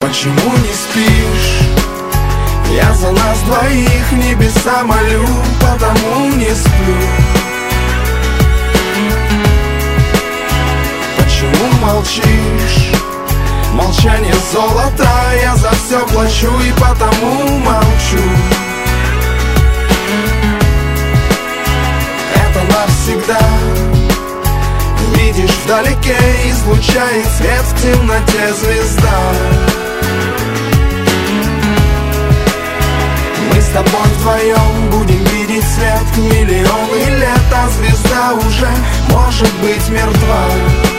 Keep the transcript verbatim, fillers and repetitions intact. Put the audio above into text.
Почему не спишь? Я за нас двоих небеса молю, потому не сплю. Почему молчишь? Молчание золото, я за все плачу и потому молчу. Это навсегда. Видишь, вдалеке излучает свет в темноте звезда. Мы с тобой вдвоем будем видеть свет миллионы лет, а звезда уже может быть мертва.